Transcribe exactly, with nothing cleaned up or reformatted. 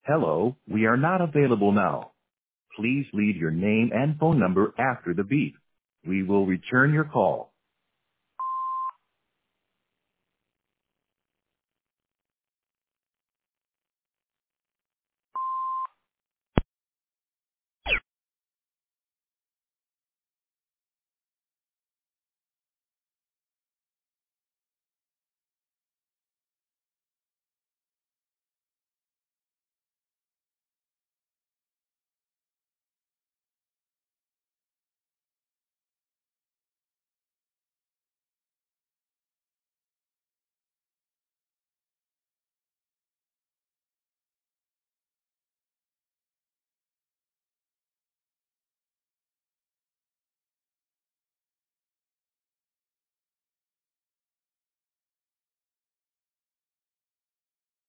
Hello, we are not available now. Please leave your name and phone number after the beep. We will return your call.